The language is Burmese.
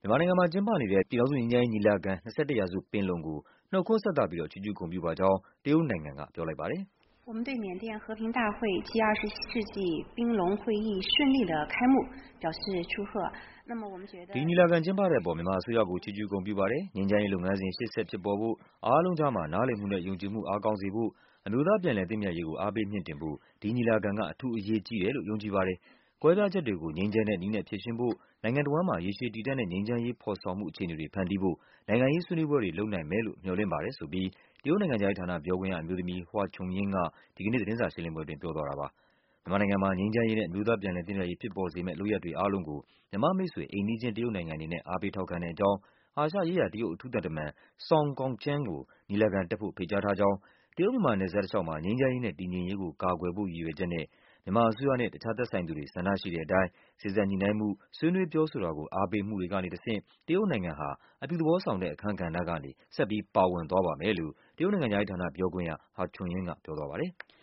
မြန်မာနိုင်ငံမှာကျင်းပနေတဲ့ပြည်ထောင်စုငြိမ်းချမ်းရေးညီလာခံ21ရာစုပင်လုံကိုနှုတ်ခွန်းဆက်သပြီးချီးကျူးဂုဏ်ပြုပါကြောင်းတရုတ်နိုင်ငံကပြောလိုက်ပါတယ် “我们对缅甸和平大会暨20世纪宾龙会议顺利的开幕表示祝贺。那么我们觉得ဒီညီလာခံကျင်းပတဲ့အပေါ်မြန်မာအစိုးရကိုချီးကျူးဂုဏ်ပြုပါတယ်။ငြိမ်းချမ်းရေးလုပ်ငန်းစဉ်ရှေ့ဆက်ဖြစ်ပေါ်ဖို့အားလုံးကြားမှာနားလည်မှုနဲ့ယုံကြည်မှုအားကောင်းစေဖို့အမျိုးသားပြန်လည်သင့်မြတ်ရေးကိုအားပေးမြှင့်တင်ဖို့ဒီညီလာခံကအထူးအရေးကြီးတယ်လို့ယုံကြည်ပါတယ်။ကွဲပြားချက်တွေကိုငြိမ်းချမ်းတဲ့နည်းနဲ့ဖြေရှင်းဖို့နိုင်ငံတော်ဝန်မှာရေရှည်တည်တံ့တဲ့ငြိမ်းချမ်းရေးဖော်ဆောင်မှုအခြေအနေတွေဖန်တီးဖို့နိုင်ငံရေးဆွေးနွေးပွဲတွေလုပ်နိုင်မယ်လို့မျှော်လင့်ပါတယ်ဆိုပြီးတရုတ်နိုင်ငံခြားရေးဌာနပြောခွင့်ရအမျိုးသမီး Hua Chunying ကဒီကနေ့သတင်းစာရှင်းလင်းပွဲအတွင်းပြောသွားတာပါ။မြန်မာနိုင်ငံမှာငြိမ်းချမ်းရေးနဲ့အမျိုးသားပြန်လည်သင့်မြတ်ရေးဖြစ်ပေါ်စေမယ့်လုပ်ရပ်တွေအားလုံးကိုမြန်မာ့မိတ်ဆွေအိမ်နီးချင်းတရုတ်နိုင်ငံအနေနဲ့အားပေးထောက်ခံတဲ့အကြောင်းအာရှရေးရာတရုတ်အထူးသံတမန် Song Gongchen ကိုညီလာခံတက်ဖို့ဖိတ်ကြားထားကြောင်းတရုတ်-မြန်မာနယ်စပ်တလျှောက်မှာငြိမ်းချမ်းရေးနဲ့တည်ငြိမ်ရေးကိုကာကွယ်ဖို့ရည်ရွယ်ချက်နဲ့မြန်မာအစိုးရနဲ့တခြားသက်ဆိုင်သူတွေဆန္ဒရှိတဲ့အတိုင်းစေ့စပ်ညှိနှိုင်းမှုဆွေးနွေးပြောဆိုတာကိုအားပေးမှုတွေကနေတဆင့်တရုတ်နိုင်ငံဟာအပြုသဘောဆောင်တဲ့အခန်းကဏ္ဍကနေဆက်ပြီးပါဝင်သွားပါမယ်လို့တရုတ်နိုင်ငံခြားရေးဌာနပြောခွင့်ရ Hua Chunying ကပြောသွားပါတယ်။